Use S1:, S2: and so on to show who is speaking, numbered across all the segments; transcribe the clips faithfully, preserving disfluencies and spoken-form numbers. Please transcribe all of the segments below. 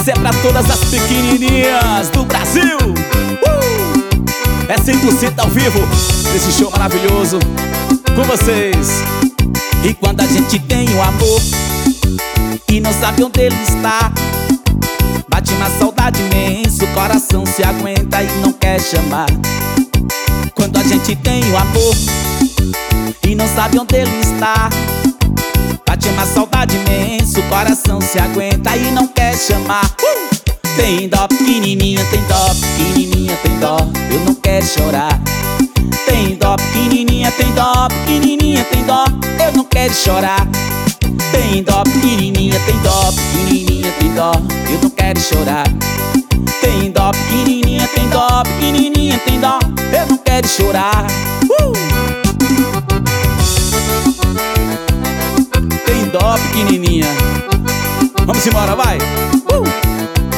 S1: Essa é pra todas as pequenininhas do Brasil. uh! É cem por cento ao vivo, desse show maravilhoso com vocês.
S2: E quando a gente tem o amor e não sabe onde ele está, bate uma saudade imensa, o coração se aguenta e não quer chamar. Quando a gente tem o amor e não sabe onde ele está, bate uma saudade imensa, o coração se aguenta e não quer chamar. uh! Tem dó, pequenininha, tem dó, pequenininha, tem dó, eu não quero chorar. Tem dó, pequenininha, tem dó, pequenininha, tem dó, eu não quero chorar. Tem dó, pequenininha, tem dó, pequenininha, tem dó, eu não quero chorar. Tem dó, pequenininha, tem dó, pequenininha, tem dó, eu não quero chorar. uh!
S1: Tem dó, pequenininha. Vamos embora, vai. uh!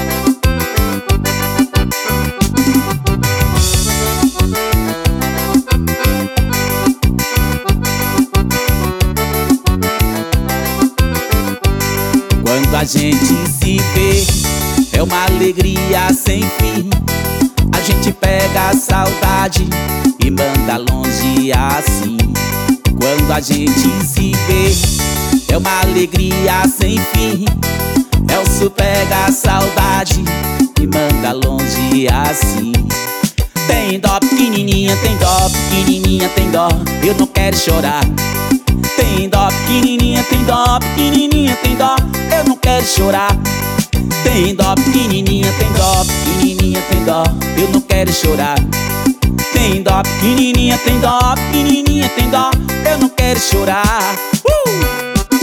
S2: Quando a gente se vê, é uma alegria sem fim. A gente pega a saudade e manda longe assim. Quando a gente se vê, é uma alegria sem fim. Elcio pega a saudade e manda longe assim. Tem dó, pequenininha, tem dó, pequenininha, tem dó, eu não quero chorar. Tem dó, pequenininha, tem dó, pequenininha, tem dó, eu não quero chorar. Tem dó, pequenininha, tem dó, pequenininha, tem dó, eu não quero chorar. Tem dó, pequenininha, tem dó, pequenininha, tem dó, eu não quero chorar. uh!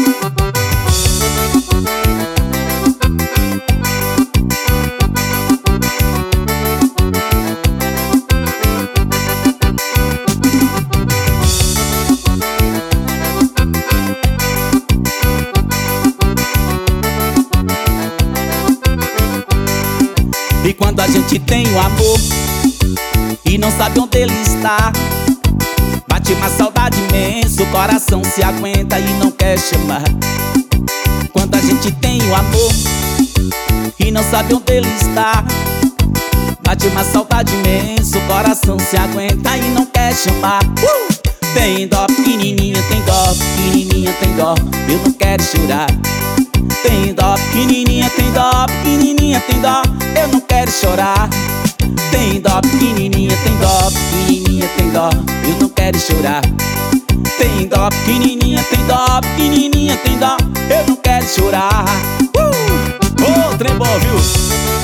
S2: E quando a gente tem o amor e não sabe onde ele está, bate uma saudade imensa, o coração se aguenta e não quer chamar. Quando a gente tem o amor e não sabe onde ele está, bate uma saudade imensa, o coração se aguenta e não quer chamar. uh! Tem dó, pequenininha, tem dó, pequenininha, tem dó, eu não quero chorar. Tem dó, pequenininha, tem dó, pequenininha, tem dó, eu não quero chorar. Tem dó, pequenininha, tem dó, pequenininha, tem dó, eu não quero chorar. Tem dó, pequenininha, tem dó, pequenininha, tem dó, eu não quero chorar.
S1: uh! Ô, trem bom, viu?